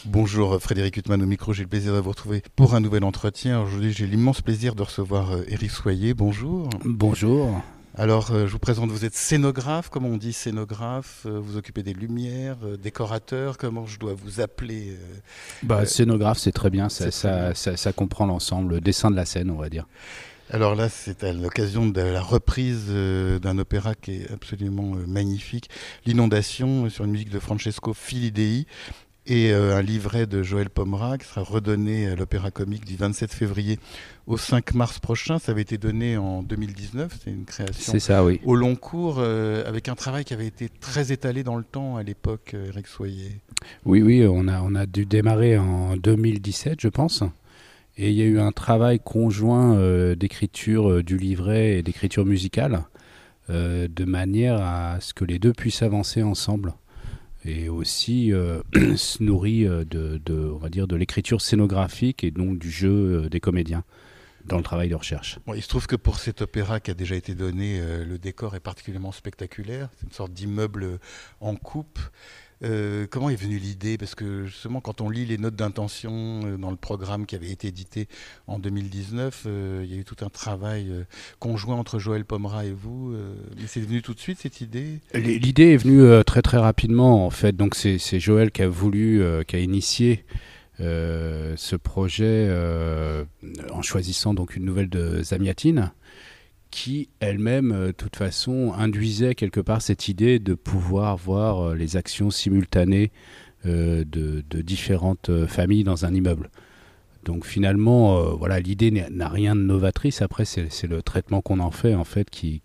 Bonjour Frédéric Huttman au micro, j'ai le plaisir de vous retrouver pour un nouvel entretien. Aujourd'hui j'ai l'immense plaisir de recevoir Éric Soyer, bonjour. Bonjour. Alors je vous présente, vous êtes scénographe, comment on dit scénographe, vous occupez des lumières, décorateur, comment je dois vous appeler Scénographe, c'est très bien, c'est très bien. ça comprend l'ensemble, le dessin de la scène, on va dire. Alors là c'est à l'occasion de la reprise d'un opéra qui est absolument magnifique, L'Inondation sur une musique de Francesco Filidei. Et un livret de Joël Pomera qui sera redonné à l'Opéra Comique du 27 février au 5 mars prochain. Ça avait été donné en 2019, c'est une création C'est ça, oui. au long cours avec un travail qui avait été très étalé dans le temps à l'époque, Eric Soyer. Oui, oui, on a dû démarrer en 2017, je pense. Et il y a eu un travail conjoint d'écriture du livret et d'écriture musicale, de manière à ce que les deux puissent avancer ensemble. Et aussi se nourrit on va dire, de l'écriture scénographique et donc du jeu des comédiens dans le travail de recherche. Bon, il se trouve que pour cet opéra qui a déjà été donné, le décor est particulièrement spectaculaire. C'est une sorte d'immeuble en coupe. Comment est venue l'idée? Parce que justement, quand on lit les notes d'intention dans le programme qui avait été édité en 2019, il y a eu tout un travail conjoint entre Joël Pomera et vous. Mais c'est venu tout de suite cette idée? L'idée est venue très très rapidement en fait. Donc c'est Joël qui a voulu, qui a initié ce projet en choisissant donc une nouvelle de Zamiatine qui elle-même, de toute façon, induisait quelque part cette idée de pouvoir voir les actions simultanées de différentes familles dans un immeuble. Donc finalement, voilà, l'idée n'a rien de novatrice. Après, c'est le traitement qu'on en fait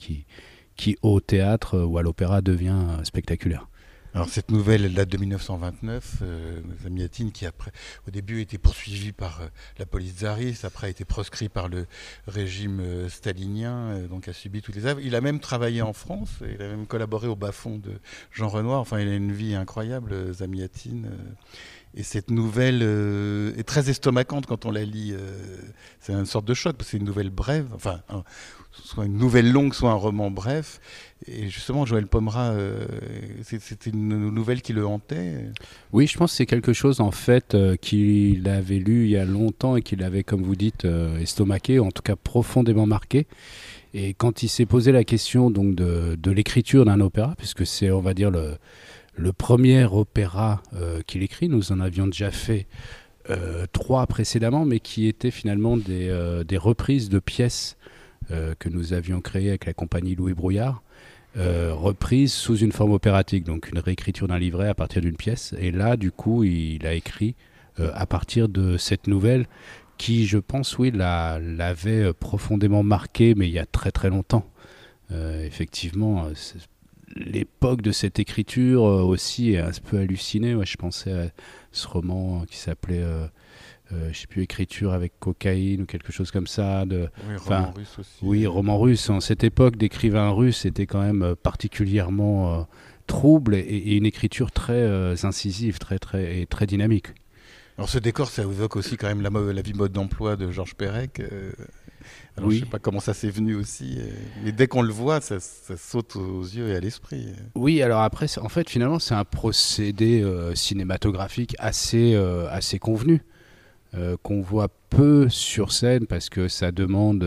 qui au théâtre ou à l'opéra devient spectaculaire. Alors cette nouvelle, elle date de 1929, Zamiatine qui après, au début était poursuivi par la police tsariste, après a été proscrit par le régime stalinien, donc a subi toutes les œuvres. Il a même travaillé en France, il a même collaboré au bas-fond de Jean Renoir, enfin il a une vie incroyable, Zamiatine. Et cette nouvelle est très estomacante quand on la lit. C'est une sorte de choc, parce que c'est une nouvelle brève, enfin, soit une nouvelle longue, soit un roman bref. Et justement, Joël Pomera, c'était une nouvelle qui le hantait. Oui, je pense que c'est quelque chose en fait qu'il avait lu il y a longtemps et qu'il avait, comme vous dites, estomaqué, en tout cas profondément marqué. Et quand il s'est posé la question donc de l'écriture d'un opéra, puisque c'est, on va dire, le premier opéra qu'il écrit, nous en avions déjà fait trois précédemment, mais qui étaient finalement des reprises de pièces que nous avions créées avec la compagnie Louis Brouillard, reprises sous une forme opératique, donc une réécriture d'un livret à partir d'une pièce. Et là, du coup, il a écrit à partir de cette nouvelle qui, je pense, oui, l'avait profondément marqué, mais il y a très très longtemps. Effectivement, l'époque de cette écriture aussi est un peu hallucinée. Ouais, je pensais à ce roman qui s'appelait, je sais plus, Écriture avec cocaïne ou quelque chose comme ça. Oui, roman russe aussi. Oui, roman russe. En cette époque d'écrivain russe, c'était quand même particulièrement trouble et une écriture très incisive, très dynamique. Alors ce décor, ça évoque aussi quand même la vie mode d'emploi de Georges Perec. Alors je sais Oui. pas comment ça s'est venu aussi, mais dès qu'on le voit, ça saute aux yeux et à l'esprit. Oui, alors après, en fait, finalement, c'est un procédé cinématographique assez convenu, qu'on voit peu sur scène parce que ça demande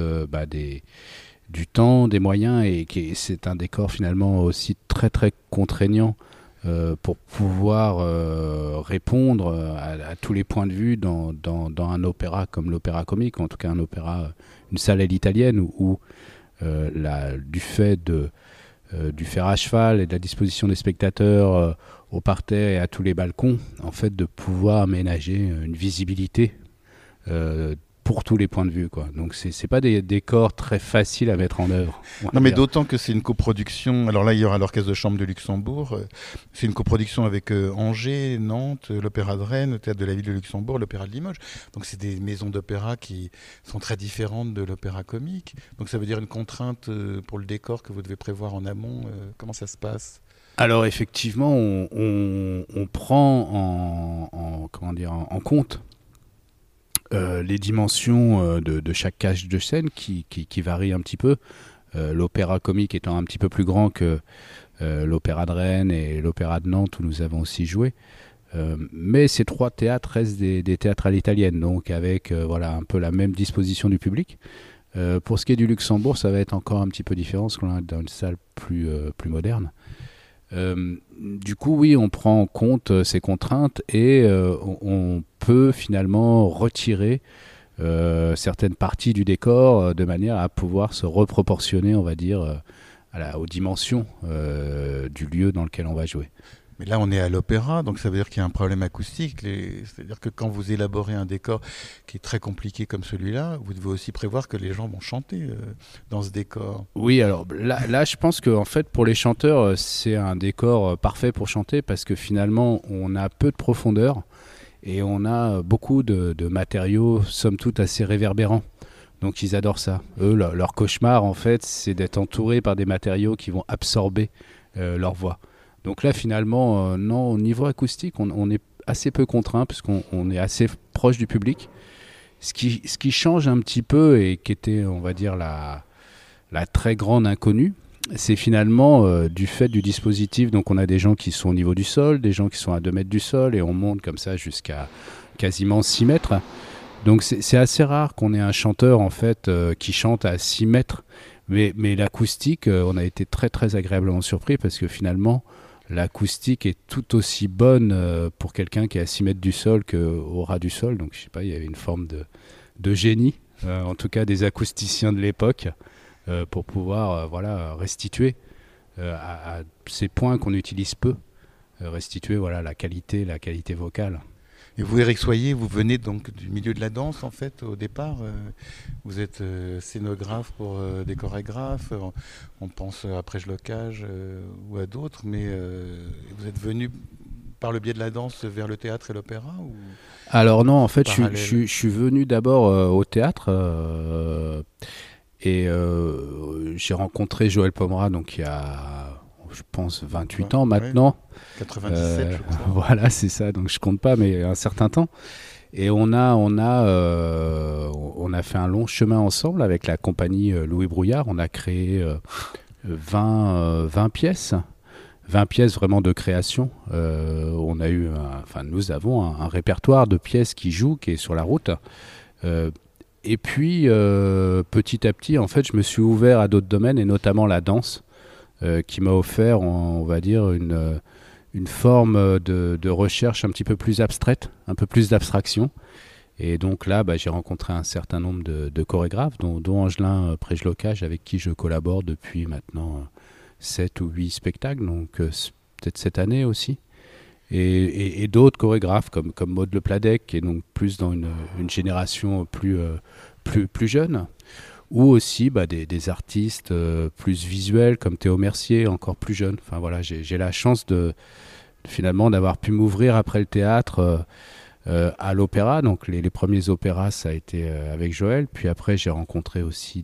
du temps, des moyens et c'est un décor finalement aussi très très contraignant pour pouvoir répondre à tous les points de vue dans un opéra comme l'opéra comique, en tout cas un opéra, une salle à l'italienne où du fait du fer à cheval et de la disposition des spectateurs au parterre et à tous les balcons, en fait, de pouvoir aménager une visibilité pour tous les points de vue, quoi. Donc c'est pas des décors très faciles à mettre en œuvre. Non, mais d'autant que c'est une coproduction. Alors là, il y aura l'Orchestre de Chambre de Luxembourg. C'est une coproduction avec Angers, Nantes, l'Opéra de Rennes, le Théâtre de la Ville de Luxembourg, l'Opéra de Limoges. Donc c'est des maisons d'opéra qui sont très différentes de l'opéra comique. Donc ça veut dire une contrainte pour le décor que vous devez prévoir en amont. Comment ça se passe? Alors effectivement, on prend comment dire, en compte les dimensions de chaque cage de scène qui varient un petit peu. L'opéra comique étant un petit peu plus grand que l'opéra de Rennes et l'opéra de Nantes où nous avons aussi joué. Mais ces 3 théâtres restent des théâtres à l'italienne, donc avec voilà, un peu la même disposition du public. Pour ce qui est du Luxembourg, ça va être encore un petit peu différent, parce qu'on est dans une salle plus moderne. Du coup, oui, on prend en compte ces contraintes et on peut finalement retirer certaines parties du décor de manière à pouvoir se reproportionner, on va dire, aux dimensions du lieu dans lequel on va jouer. Mais là, on est à l'opéra, donc ça veut dire qu'il y a un problème acoustique. C'est-à-dire que quand vous élaborez un décor qui est très compliqué comme celui-là, vous devez aussi prévoir que les gens vont chanter dans ce décor. Oui, alors là je pense que en fait, pour les chanteurs, c'est un décor parfait pour chanter parce que finalement, on a peu de profondeur et on a beaucoup de matériaux, somme toute, assez réverbérants. Donc ils adorent ça. Eux, leur cauchemar, en fait, c'est d'être entourés par des matériaux qui vont absorber leur voix. Donc là, finalement, non, au niveau acoustique, on est assez peu contraint puisqu'on est assez proche du public. Ce qui change un petit peu et qui était, on va dire, la très grande inconnue, c'est finalement du fait du dispositif. Donc on a des gens qui sont au niveau du sol, des gens qui sont à 2 mètres du sol et on monte comme ça jusqu'à quasiment 6 mètres. Donc c'est assez rare qu'on ait un chanteur en fait qui chante à 6 mètres. Mais l'acoustique, on a été très très agréablement surpris parce que finalement, l'acoustique est tout aussi bonne pour quelqu'un qui est à 6 mètres du sol qu'au ras du sol. Donc je sais pas, il y avait une forme de génie, en tout cas des acousticiens de l'époque, pour pouvoir voilà, restituer à ces points qu'on utilise peu, restituer voilà, la qualité vocale. Et vous, Éric Soyer, vous venez donc du milieu de la danse, en fait, au départ. Vous êtes scénographe pour des chorégraphes. On pense à Prège Locage ou à d'autres. Mais vous êtes venu par le biais de la danse vers le théâtre et l'opéra ou Alors non, en fait, je suis venu d'abord au théâtre. Et j'ai rencontré Joël Pomera, donc il y a, je pense, 28 ans maintenant. Ouais, 97, je crois. Voilà, c'est ça, donc je compte pas, mais un certain temps. Et on a fait un long chemin ensemble avec la compagnie Louis Brouillard. On a créé 20 pièces. 20 pièces vraiment de création. Nous avons un répertoire de pièces qui jouent, qui est sur la route. Et puis, petit à petit, en fait, je me suis ouvert à d'autres domaines, et notamment la danse, qui m'a offert, on va dire, une forme de recherche un petit peu plus abstraite, un peu plus d'abstraction. Et donc là, j'ai rencontré un certain nombre de chorégraphes, dont Angelin Prège-Locage, avec qui je collabore depuis maintenant 7 ou 8 spectacles, donc peut-être cette année aussi. Et d'autres chorégraphes comme Maud Le Pladec, qui est donc plus dans une génération plus jeune, ou aussi des artistes plus visuels comme Théo Mercier, encore plus jeune. Enfin voilà, j'ai la chance finalement d'avoir pu m'ouvrir après le théâtre à l'opéra. Donc les premiers opéras, ça a été avec Joël, puis après j'ai rencontré aussi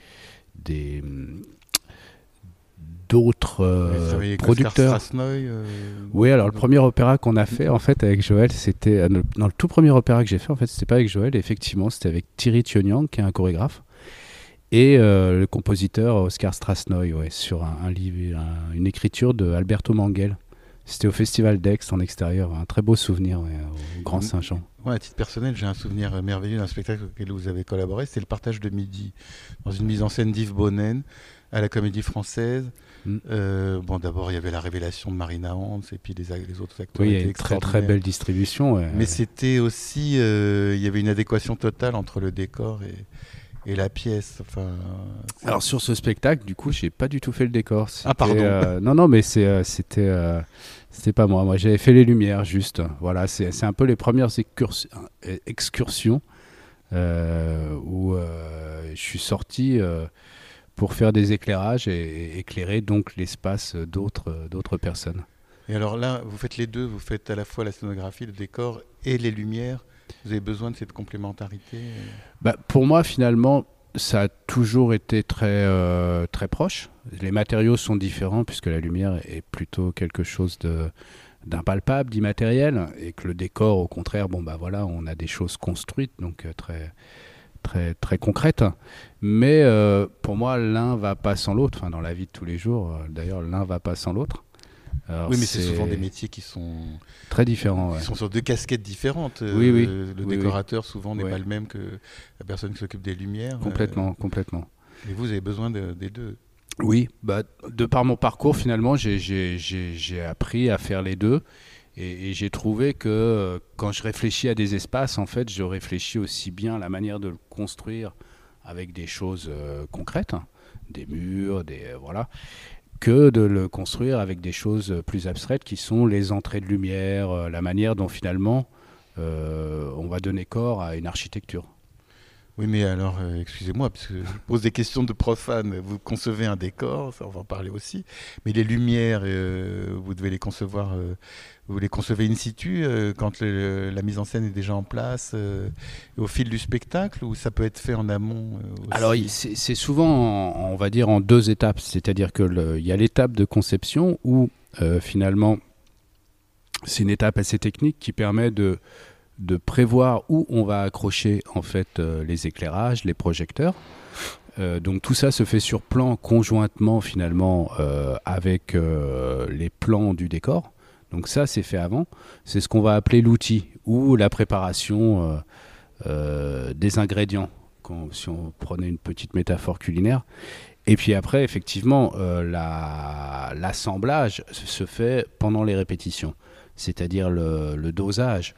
d'autres producteurs. Oui, alors le premier opéra qu'on a fait en fait avec Joël, c'était dans le tout premier opéra que j'ai fait, en fait, c'était pas avec Joël, effectivement, c'était avec Thierry Thioniang, qui est un chorégraphe, et le compositeur Oscar Strasnoy, sur un livre, une écriture de Alberto Manguel. C'était au Festival d'Aix en extérieur, un très beau souvenir au Grand Saint-Jean. Ouais, à titre personnel, j'ai un souvenir merveilleux d'un spectacle auquel vous avez collaboré, c'était Le Partage de Midi, dans une mise en scène d'Yves Bonnen à la Comédie Française. D'abord il y avait la révélation de Marina Hans et puis les autres acteurs. Oui, il y a une très très belle distribution. Mais c'était aussi, il y avait une adéquation totale entre le décor et la pièce. Enfin, alors sur ce spectacle, du coup, j'ai pas du tout fait le décor. Ah pardon. Non, mais c'était pas moi. Moi, j'avais fait les lumières juste. Voilà, c'est un peu les premières excursions où je suis sorti pour faire des éclairages et éclairer donc l'espace d'autres personnes. Et alors là, vous faites les deux, vous faites à la fois la scénographie, le décor et les lumières. Vous avez besoin de cette complémentarité Pour moi, finalement, ça a toujours été très, très proche. Les matériaux sont différents puisque la lumière est plutôt quelque chose d'impalpable, d'immatériel, et que le décor, au contraire, on a des choses construites, donc très... très très concrète, mais pour moi l'un va pas sans l'autre, dans la vie de tous les jours d'ailleurs l'un va pas sans l'autre. Alors, Oui, mais c'est souvent des métiers qui sont très différents. qui sont sur deux casquettes différentes. Oui, oui. Le Oui, décorateur souvent n'est oui. pas le même que la personne qui s'occupe des lumières. Complètement, complètement. Et vous avez besoin des deux. Oui, bah, de par mon parcours, finalement, j'ai appris à faire les deux. Et j'ai trouvé que quand je réfléchis à des espaces, en fait, je réfléchis aussi bien à la manière de le construire avec des choses concrètes, hein, des murs, voilà, que de le construire avec des choses plus abstraites qui sont les entrées de lumière, la manière dont finalement on va donner corps à une architecture. Oui, mais alors, excusez-moi, parce que je pose des questions de profane. Vous concevez un décor, ça on va en parler aussi, mais les lumières, vous devez les concevoir, vous les concevez in situ quand la mise en scène est déjà en place, au fil du spectacle, ou ça peut être fait en amont aussi? Alors, c'est souvent, on va dire, en deux étapes. C'est-à-dire qu'il y a l'étape de conception où finalement, c'est une étape assez technique qui permet de prévoir où on va accrocher en fait les éclairages, les projecteurs. Donc tout ça se fait sur plan conjointement finalement avec les plans du décor. Donc ça c'est fait avant. C'est ce qu'on va appeler l'outil ou la préparation des ingrédients, si on prenait une petite métaphore culinaire. Et puis après effectivement l'assemblage se fait pendant les répétitions, c'est-à-dire le dosage.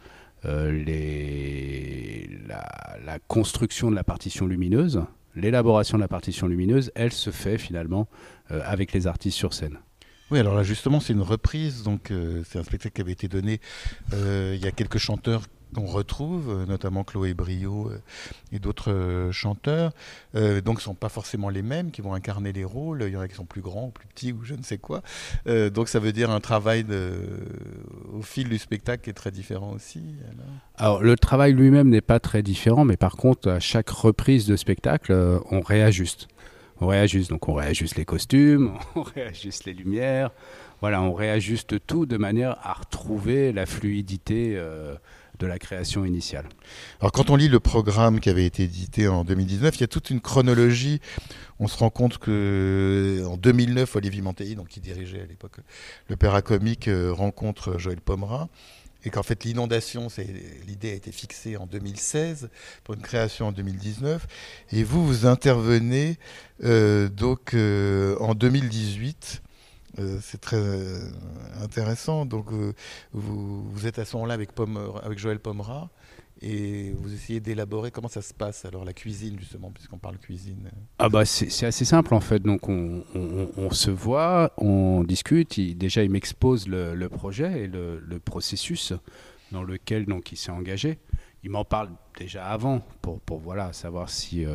La construction de la partition lumineuse, l'élaboration de la partition lumineuse, elle se fait finalement avec les artistes sur scène. Oui, alors là justement c'est une reprise, donc c'est un spectacle qui avait été donné, il y a quelques chanteurs qu'on retrouve, notamment Chloé Brio et d'autres chanteurs, donc ce ne sont pas forcément les mêmes qui vont incarner les rôles, il y en a qui sont plus grands, plus petits ou je ne sais quoi, donc ça veut dire un travail au fil du spectacle qui est très différent aussi. Alors le travail lui-même n'est pas très différent, mais par contre à chaque reprise de spectacle, on réajuste. Donc on réajuste les costumes, on réajuste les lumières, voilà, on réajuste tout de manière à retrouver la fluidité de la création initiale. Alors quand on lit le programme qui avait été édité en 2019, il y a toute une chronologie. On se rend compte qu'en 2009, Olivier Mantelli, donc qui dirigeait à l'époque l'Opéra Comique, rencontre Joël Pomera. Et qu'en fait l'inondation, l'idée a été fixée en 2016 pour une création en 2019. Et vous intervenez donc en 2018. C'est très intéressant. Donc vous êtes à ce moment-là avec Joël Pomera et vous essayez d'élaborer comment ça se passe. Alors la cuisine justement, puisqu'on parle cuisine. Ah bah c'est assez simple en fait. Donc on se voit, on discute. Déjà il m'expose le projet et le processus dans lequel donc il s'est engagé. Il m'en parle déjà avant pour voilà savoir si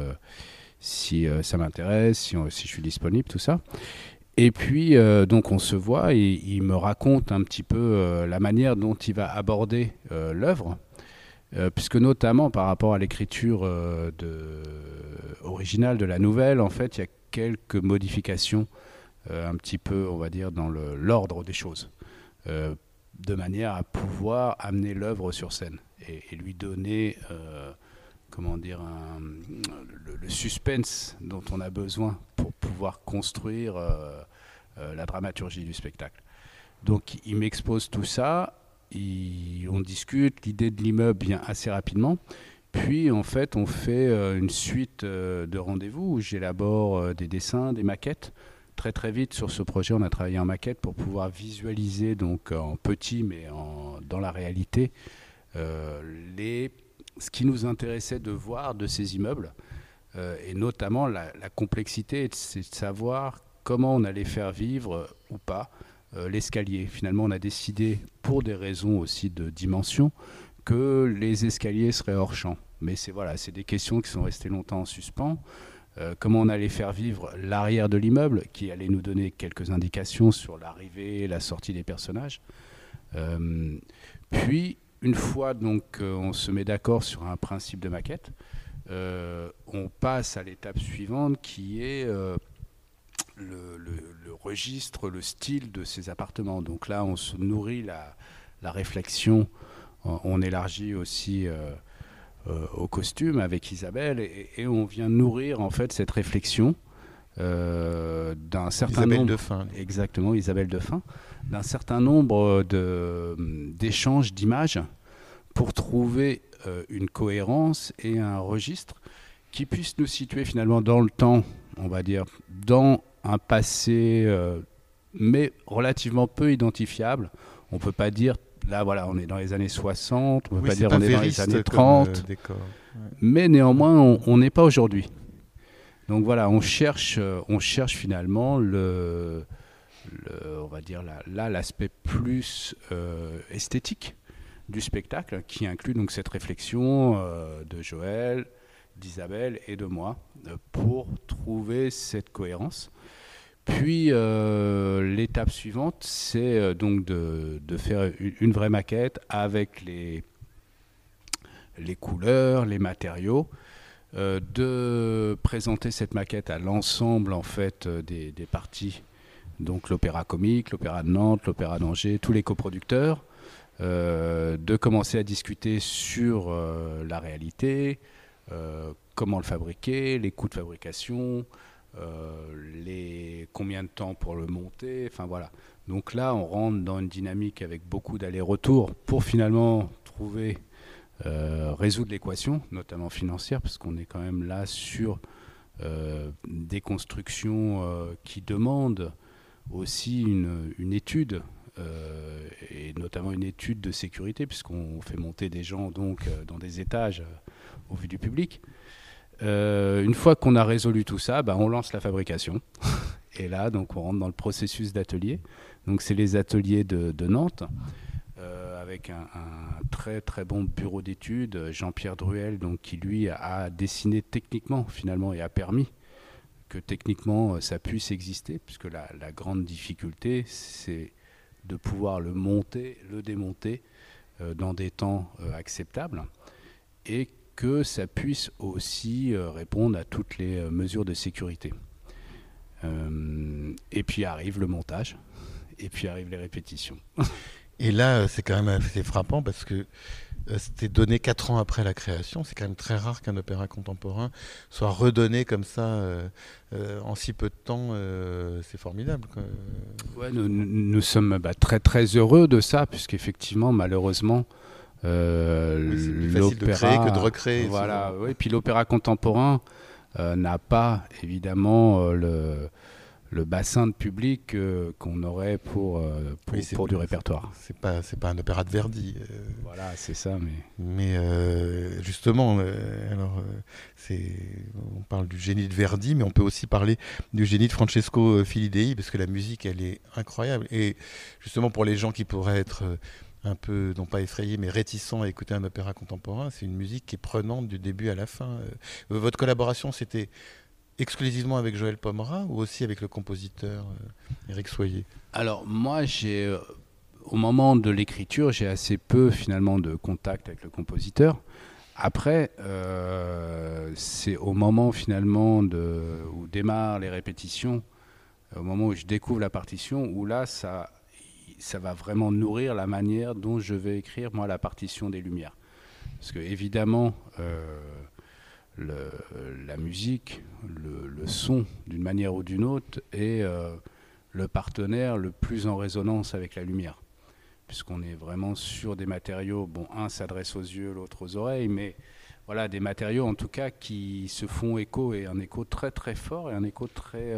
ça m'intéresse, si je suis disponible, tout ça. Et puis, donc on se voit et il me raconte un petit peu la manière dont il va aborder l'œuvre, puisque notamment par rapport à l'écriture originale de la nouvelle, en fait, il y a quelques modifications un petit peu, on va dire, dans l'ordre des choses, de manière à pouvoir amener l'œuvre sur scène et lui donner... comment dire, le suspense dont on a besoin pour pouvoir construire la dramaturgie du spectacle. Donc il m'expose tout ça, on discute, l'idée de l'immeuble vient assez rapidement, puis en fait on fait une suite de rendez-vous où j'élabore des dessins, des maquettes. Très très vite sur ce projet on a travaillé en maquette pour pouvoir visualiser donc en petit mais dans la réalité ce qui nous intéressait de voir de ces immeubles, et notamment la complexité, c'est de savoir comment on allait faire vivre ou pas l'escalier. Finalement, on a décidé, pour des raisons aussi de dimension, que les escaliers seraient hors champ. Mais c'est des questions qui sont restées longtemps en suspens. Comment on allait faire vivre l'arrière de l'immeuble, qui allait nous donner quelques indications sur l'arrivée et la sortie des personnages. Puis, une fois donc on se met d'accord sur un principe de maquette, on passe à l'étape suivante qui est le registre, le style de ces appartements. Donc là, on se nourrit la réflexion, on élargit aussi au costume avec Isabelle et on vient nourrir en fait cette réflexion d'un certain Isabelle nombre... Defin. Exactement, Isabelle Defin. D'un certain nombre d'échanges d'images pour trouver une cohérence et un registre qui puisse nous situer finalement dans le temps, on va dire, dans un passé, mais relativement peu identifiable. On ne peut pas dire, là voilà, on est dans les années 60, on ne peut pas dire on est dans les années 30, mais néanmoins, on n'est pas aujourd'hui. Donc voilà, on cherche finalement on va dire l'aspect plus esthétique du spectacle, qui inclut donc cette réflexion de Joël, d'Isabelle et de moi pour trouver cette cohérence. Puis l'étape suivante, c'est donc de faire une vraie maquette avec les couleurs, les matériaux, de présenter cette maquette à l'ensemble en fait des parties, donc l'Opéra Comique, l'Opéra de Nantes, l'Opéra d'Angers, tous les coproducteurs, de commencer à discuter sur la réalité, comment le fabriquer, les coûts de fabrication, combien de temps pour le monter, enfin voilà. Donc là, on rentre dans une dynamique avec beaucoup d'allers-retours pour finalement résoudre l'équation, notamment financière, parce qu'on est quand même là sur des constructions qui demandent aussi une étude, et notamment une étude de sécurité, puisqu'on fait monter des gens donc dans des étages au vu du public. Une fois qu'on a résolu tout ça, on lance la fabrication. Et là, donc, on rentre dans le processus d'atelier. Donc, c'est les ateliers de Nantes, avec un très très bon bureau d'études, Jean-Pierre Druel, donc, qui lui a dessiné techniquement finalement et a permis que techniquement ça puisse exister, puisque la grande difficulté, c'est de pouvoir le monter, le démonter dans des temps acceptables, et que ça puisse aussi répondre à toutes les mesures de sécurité. Et puis arrive le montage, et puis arrivent les répétitions. Et là, c'est quand même assez frappant parce que c'était donné 4 ans après la création. C'est quand même très rare qu'un opéra contemporain soit redonné comme ça en si peu de temps. C'est formidable, quoi. Ouais, nous sommes très très heureux de ça, puisqu'effectivement, malheureusement, oui, c'est plus facile de créer que de recréer. Voilà, oui. Puis l'opéra contemporain n'a pas évidemment le bassin de public qu'on aurait pour du répertoire. C'est pas un opéra de Verdi. Voilà, c'est ça. Mais justement, on parle du génie de Verdi, mais on peut aussi parler du génie de Francesco Filidei, parce que la musique, elle est incroyable. Et justement, pour les gens qui pourraient être un peu, non pas effrayés, mais réticents à écouter un opéra contemporain, c'est une musique qui est prenante du début à la fin. Votre collaboration, c'était exclusivement avec Joël Pomera ou aussi avec le compositeur Éric Soyer? Alors moi, au moment de l'écriture, j'ai assez peu finalement de contact avec le compositeur. Après, c'est au moment finalement où démarrent les répétitions, au moment où je découvre la partition, où là, ça va vraiment nourrir la manière dont je vais écrire moi la partition des Lumières. Parce que évidemment, la musique, le son, d'une manière ou d'une autre, est le partenaire le plus en résonance avec la lumière. Puisqu'on est vraiment sur des matériaux, un s'adresse aux yeux, l'autre aux oreilles, mais voilà, des matériaux en tout cas qui se font écho, et un écho très très fort, et un écho très,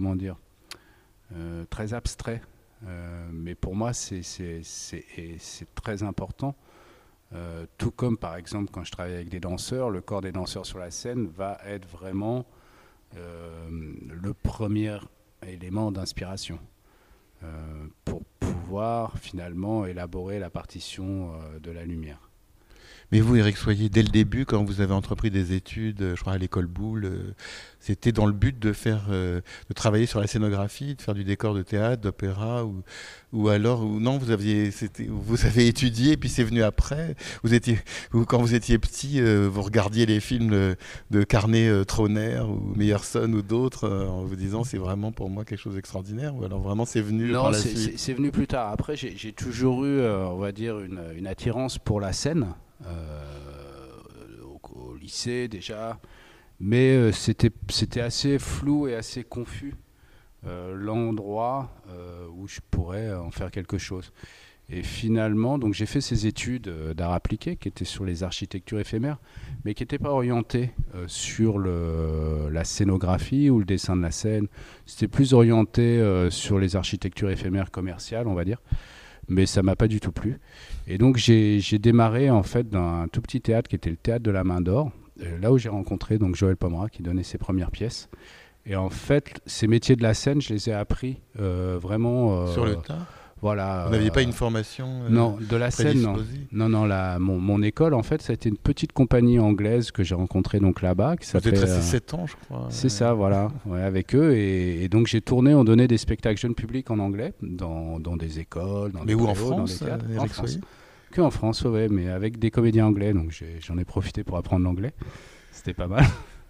très abstrait. Mais pour moi, c'est très important. Tout comme par exemple quand je travaille avec des danseurs, le corps des danseurs sur la scène va être vraiment le premier élément d'inspiration pour pouvoir finalement élaborer la partition de la lumière. Mais vous, Éric Soyer, dès le début, quand vous avez entrepris des études, je crois à l'école Boulle, c'était dans le but de travailler sur la scénographie, de faire du décor de théâtre, d'opéra, ou non, vous avez étudié, puis c'est venu après. Quand vous étiez petit, vous regardiez les films de Carnet Trauner ou Meyerson ou d'autres, en vous disant c'est vraiment pour moi quelque chose d'extraordinaire, ou alors vraiment c'est venu par la suite? C'est venu plus tard. Après, j'ai toujours eu, on va dire, une attirance pour la scène. Au lycée déjà, Mais c'était assez flou et assez confus, l'endroit où je pourrais en faire quelque chose. Et finalement, donc j'ai fait ces études d'art appliqué qui étaient sur les architectures éphémères, mais qui n'étaient pas orientées sur la scénographie ou le dessin de la scène. C'était plus orienté sur les architectures éphémères commerciales, on va dire. Mais ça m'a pas du tout plu. Et donc j'ai démarré en fait d'un tout petit théâtre qui était le théâtre de la Main d'Or, là où j'ai rencontré donc Joël Pomera qui donnait ses premières pièces. Et en fait, ces métiers de la scène, je les ai appris vraiment Sur le tas. voilà. Vous n'aviez pas une formation non, de la scène, non. Non, mon école, en fait, ça a été une petite compagnie anglaise que j'ai rencontrée donc là-bas. Qui vous êtes resté 7 ans, je crois. C'est ça, voilà, ouais, avec eux. Et donc j'ai tourné, on donnait des spectacles jeunes publics en anglais, dans des écoles, dans mais des où en préaux, France, dans des théâtres. En France. Que en France, ouais, mais avec des comédiens anglais. Donc j'en ai profité pour apprendre l'anglais. C'était pas mal.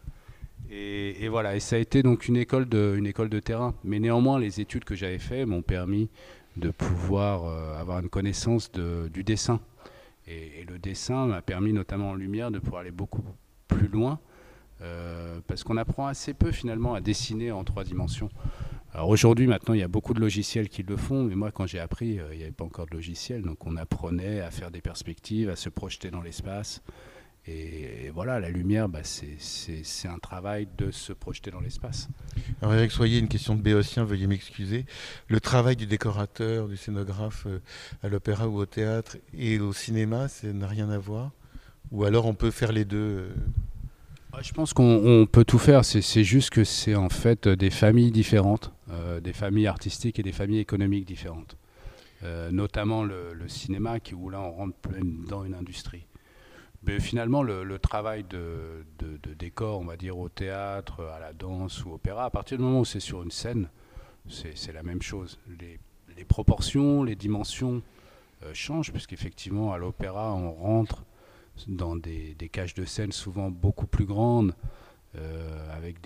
Et voilà, et ça a été donc une école de terrain. Mais néanmoins, les études que j'avais faites m'ont permis de pouvoir avoir une connaissance du dessin. Et le dessin m'a permis, notamment en lumière, de pouvoir aller beaucoup plus loin, parce qu'on apprend assez peu finalement à dessiner en 3 dimensions. Alors aujourd'hui, maintenant, il y a beaucoup de logiciels qui le font, mais moi, quand j'ai appris, il n'y avait pas encore de logiciel, donc on apprenait à faire des perspectives, à se projeter dans l'espace. Et voilà, la lumière, c'est un travail de se projeter dans l'espace. Alors Eric Soyer, une question de Béotien, veuillez m'excuser. Le travail du décorateur, du scénographe à l'opéra ou au théâtre et au cinéma, ça n'a rien à voir? Ou alors on peut faire les deux Je pense qu'on peut tout faire, c'est juste que c'est en fait des familles différentes, des familles artistiques et des familles économiques différentes. Notamment le cinéma, où là on rentre dans une industrie. Mais finalement, le travail de décor, on va dire, au théâtre, à la danse ou opéra, à partir du moment où c'est sur une scène, c'est la même chose. Les proportions, les dimensions changent, puisqu'effectivement, à l'opéra, on rentre dans des cages de scène souvent beaucoup plus grandes, avec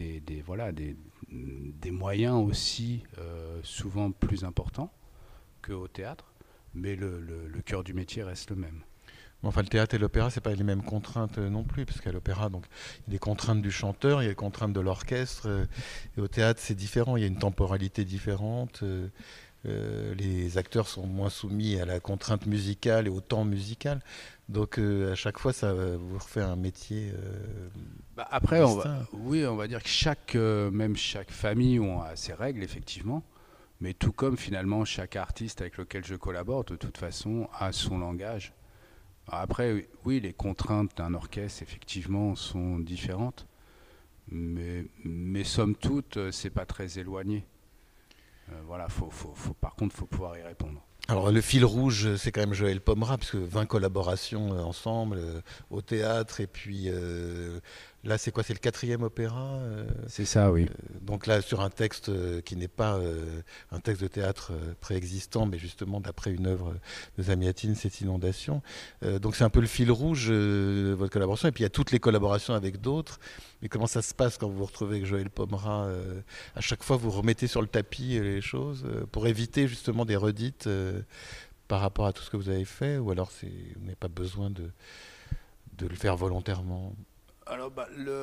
des moyens aussi souvent plus importants qu'au théâtre, mais le cœur du métier reste le même. Enfin, le théâtre et l'opéra, c'est pas les mêmes contraintes non plus, parce qu'à l'opéra, donc, il y a des contraintes du chanteur, il y a des contraintes de l'orchestre, et au théâtre, c'est différent, il y a une temporalité différente, les acteurs sont moins soumis à la contrainte musicale et au temps musical, donc à chaque fois, ça vous refait un métier après, distinct. on va dire que même chaque famille a ses règles, effectivement, mais tout comme finalement chaque artiste avec lequel je collabore, de toute façon, a son langage. Après, oui, les contraintes d'un orchestre, effectivement, sont différentes. Mais somme toute, c'est pas très éloigné. Voilà, par contre, il faut pouvoir y répondre. Alors le fil rouge, c'est quand même Joël Pomera, parce que 20 collaborations ensemble au théâtre, et puis là c'est quoi? C'est le 4e opéra C'est ça, oui. donc là sur un texte qui n'est pas un texte de théâtre préexistant, mais justement d'après une œuvre de Zamiatine, cette inondation. Donc c'est un peu le fil rouge de votre collaboration, et puis il y a toutes les collaborations avec d'autres. Mais comment ça se passe quand vous vous retrouvez avec Joël Pomera à chaque fois, vous remettez sur le tapis les choses pour éviter justement des redites par rapport à tout ce que vous avez fait, ou alors vous n'avez pas besoin de le faire volontairement? Alors,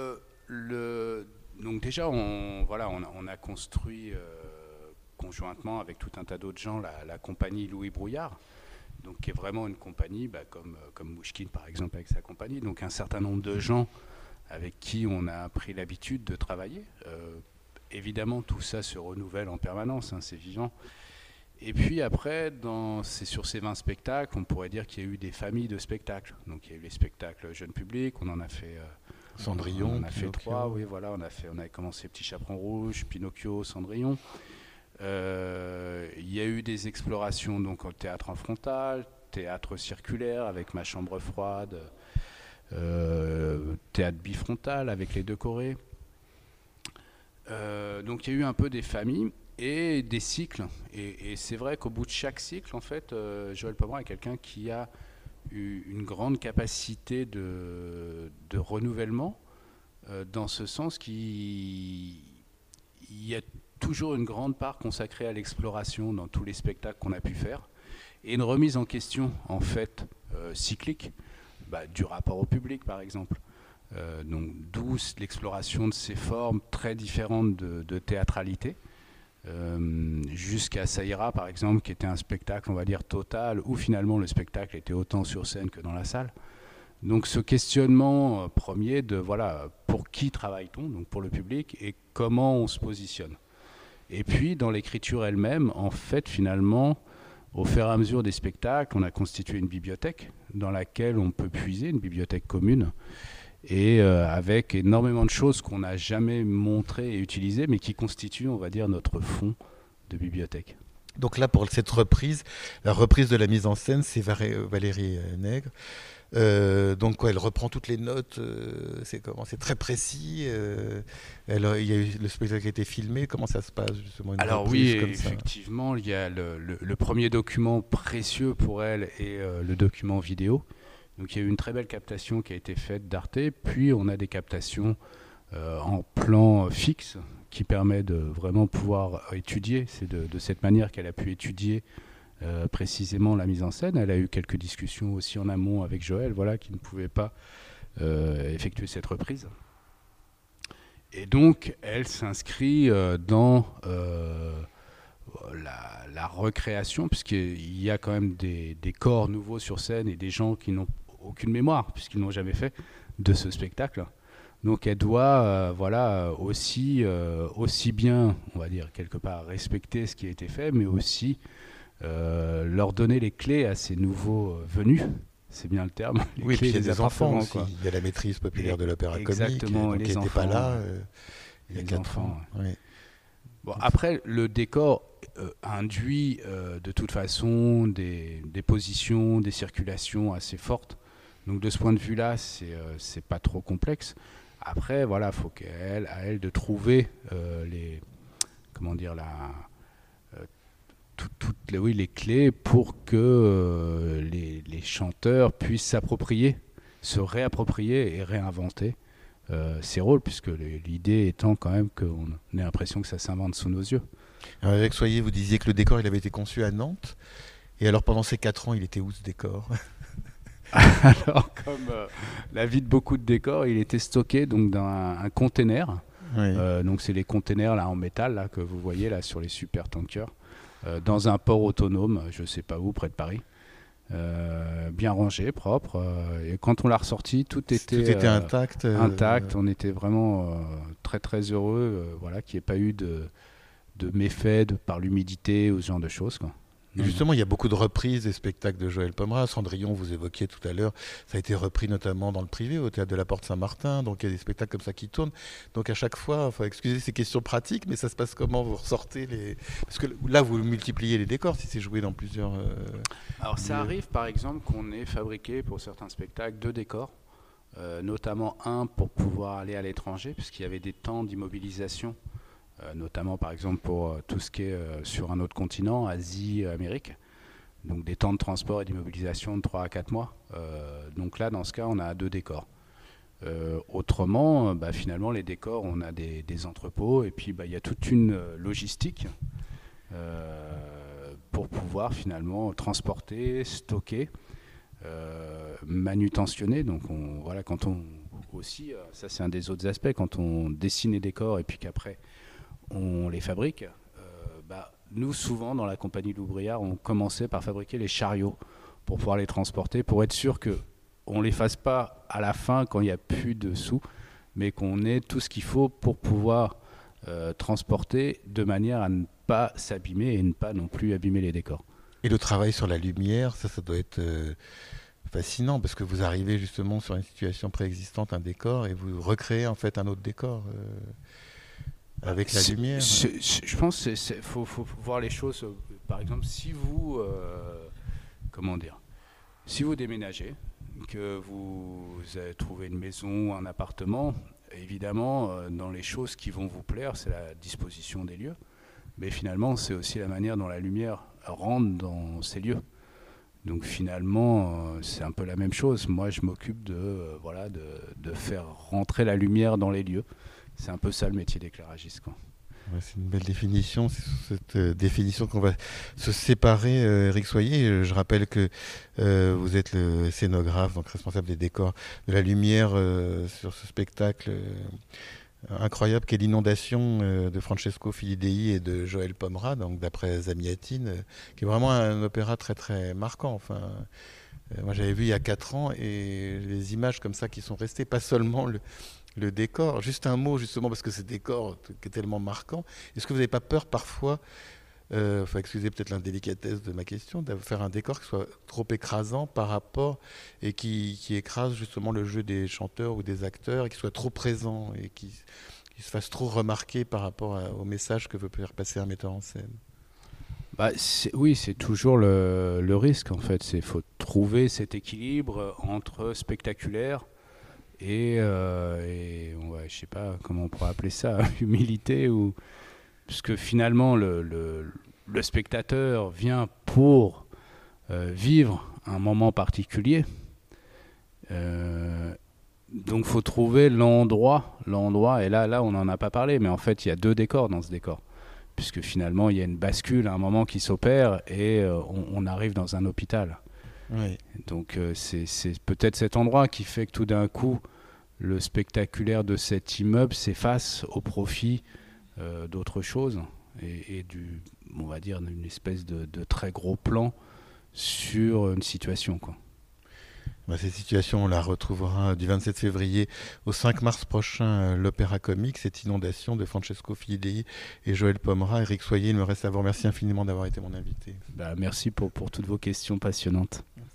donc déjà, on a construit conjointement avec tout un tas d'autres gens la compagnie Louis Brouillard, donc qui est vraiment une compagnie comme Mouchkine par exemple avec sa compagnie, donc un certain nombre de gens avec qui on a pris l'habitude de travailler. Évidemment, tout ça se renouvelle en permanence, hein, c'est vivant. Et puis après, c'est sur ces 20 spectacles, on pourrait dire qu'il y a eu des familles de spectacles. Donc il y a eu les spectacles jeunes publics, on en a fait Cendrillon, on en a fait Pinocchio. 3, oui, voilà, on avait commencé Petit Chaperon Rouge, Pinocchio, Cendrillon. Il y a eu des explorations donc au théâtre en frontal, théâtre circulaire avec Ma chambre froide, théâtre bifrontal avec les 2 Corées. Donc il y a eu un peu des familles et des cycles. Et c'est vrai qu'au bout de chaque cycle, en fait, Joël Pomera est quelqu'un qui a eu une grande capacité de renouvellement, dans ce sens qu'il y a toujours une grande part consacrée à l'exploration dans tous les spectacles qu'on a pu faire, et une remise en question, en fait, cyclique, du rapport au public, par exemple. Donc d'où l'exploration de ces formes très différentes de théâtralité. Jusqu'à Saïra par exemple, qui était un spectacle on va dire total, où finalement le spectacle était autant sur scène que dans la salle. Donc ce questionnement premier de voilà, pour qui travaille-t-on, donc pour le public, et comment on se positionne. Et puis dans l'écriture elle-même, en fait finalement, au fur et à mesure des spectacles, on a constitué une bibliothèque dans laquelle on peut puiser, une bibliothèque commune, et avec énormément de choses qu'on n'a jamais montrées et utilisées, mais qui constituent, on va dire, notre fond de bibliothèque. Donc là, pour cette reprise, la reprise de la mise en scène, c'est Valérie Nègre. Donc elle reprend toutes les notes, c'est très précis. Il y a eu le spectacle qui a été filmé. Comment ça se passe justement une Alors oui, comme effectivement, il y a le premier document précieux pour elle et le document vidéo. Donc il y a eu une très belle captation qui a été faite d'Arte, puis on a des captations en plan fixe qui permet de vraiment pouvoir étudier. C'est de cette manière qu'elle a pu étudier précisément la mise en scène. Elle a eu quelques discussions aussi en amont avec Joël, voilà, qui ne pouvait pas effectuer cette reprise. Et donc elle s'inscrit dans la recréation, puisqu'il y a quand même des corps nouveaux sur scène et des gens qui n'ont aucune mémoire, puisqu'ils n'ont jamais fait de ce spectacle. Donc elle doit aussi bien, on va dire, quelque part respecter ce qui a été fait, mais aussi leur donner les clés à ces nouveaux venus. C'est bien le terme. Oui, puis il y a des enfants aussi. Il y a la maîtrise populaire de l'opéra comique, exactement, qui n'était pas là il y a 4 enfants, ans. Oui. Bon, après, le décor induit de toute façon des positions, des circulations assez fortes. Donc de ce point de vue-là, c'est pas trop complexe. Après, voilà, faut à elle de trouver les clés pour que les chanteurs puissent s'approprier, se réapproprier et réinventer ces rôles, puisque l'idée étant quand même qu'on ait l'impression que ça s'invente sous nos yeux. Alors avec Soyer, vous disiez que le décor il avait été conçu à Nantes. Et alors pendant ces 4 ans, il était où ce décor? Alors, comme la vie de beaucoup de décors, il était stocké donc, dans un container. Oui. Donc c'est les containers là, en métal là, que vous voyez là, sur les super tankers, dans un port autonome, je ne sais pas où, près de Paris. Bien rangé, propre. Et quand on l'a ressorti, tout était intact. Intact. On était vraiment très très heureux voilà, qu'il n'y ait pas eu de méfaits par l'humidité ou ce genre de choses, quoi. Et justement, il y a beaucoup de reprises des spectacles de Joël Pomera. Cendrillon, vous évoquiez tout à l'heure, ça a été repris notamment dans le privé, au Théâtre de la Porte Saint-Martin. Donc il y a des spectacles comme ça qui tournent. Donc à chaque fois, enfin, excusez ces questions pratiques, mais ça se passe comment? Vous ressortez les... Parce que là, vous multipliez les décors si c'est joué dans plusieurs... Alors ça arrive par exemple qu'on ait fabriqué pour certains spectacles 2 décors, notamment un pour pouvoir aller à l'étranger, puisqu'il y avait des temps d'immobilisation. Notamment par exemple pour tout ce qui est sur un autre continent, Asie, Amérique. Donc des temps de transport et d'immobilisation de 3 à 4 mois. Donc là, dans ce cas, on a 2 décors. Autrement, finalement, les décors, on a des entrepôts et puis il y a toute une logistique pour pouvoir finalement transporter, stocker, manutentionner. Donc voilà, quand on aussi, ça c'est un des autres aspects, quand on dessine les décors et puis qu'après on les fabrique. Nous, souvent, dans la compagnie Loubriard, on commençait par fabriquer les chariots pour pouvoir les transporter, pour être sûr qu'on ne les fasse pas à la fin quand il n'y a plus de sous, mais qu'on ait tout ce qu'il faut pour pouvoir transporter de manière à ne pas s'abîmer et ne pas non plus abîmer les décors. Et le travail sur la lumière, ça doit être fascinant, parce que vous arrivez justement sur une situation préexistante, un décor, et vous recréez en fait un autre décor. Avec la lumière. Je pense qu'il faut voir les choses. Par exemple, si vous, si vous déménagez, que vous avez trouvé une maison ou un appartement, évidemment, dans les choses qui vont vous plaire, c'est la disposition des lieux. Mais finalement, c'est aussi la manière dont la lumière rentre dans ces lieux. Donc finalement, c'est un peu la même chose. Moi, je m'occupe de faire rentrer la lumière dans les lieux. C'est un peu ça le métier d'éclairagiste, quoi. Ouais, c'est une belle définition. C'est sur cette définition qu'on va se séparer, Éric Soyer. Je rappelle que vous êtes le scénographe, donc responsable des décors de la lumière sur ce spectacle incroyable qu'est l'inondation de Francesco Filidei et de Joël Pomera, donc d'après Zamiatine, qui est vraiment un opéra très très marquant. Enfin, moi j'avais vu il y a 4 ans et les images comme ça qui sont restées, pas seulement le décor. Juste un mot, justement, parce que ce décor qui est tellement marquant. Est-ce que vous n'avez pas peur parfois, enfin, excusez peut-être l'indélicatesse de ma question, de faire un décor qui soit trop écrasant par rapport et qui écrase justement le jeu des chanteurs ou des acteurs et qui soit trop présent et qui se fasse trop remarquer par rapport au message que veut faire passer un metteur en scène? Bah, oui, c'est toujours le risque en fait. Il faut trouver cet équilibre entre spectaculaire et ouais, je sais pas comment on pourrait appeler ça, humilité ou parce que finalement le spectateur vient pour vivre un moment particulier. Donc faut trouver l'endroit et là on n'en a pas parlé, mais en fait il y a 2 décors dans ce décor, puisque finalement il y a une bascule à un moment qui s'opère et on arrive dans un hôpital. Oui. Donc c'est peut-être cet endroit qui fait que tout d'un coup le spectaculaire de cet immeuble s'efface au profit d'autre chose et on va dire d'une espèce de très gros plan sur une situation, quoi. Bah, cette situation, on la retrouvera du 27 février au 5 mars prochain, l'Opéra Comique, cette inondation de Francesco Filidei et Joël Pomera. Éric Soyer, il me reste à vous remercier infiniment d'avoir été mon invité. Bah, merci pour toutes vos questions passionnantes.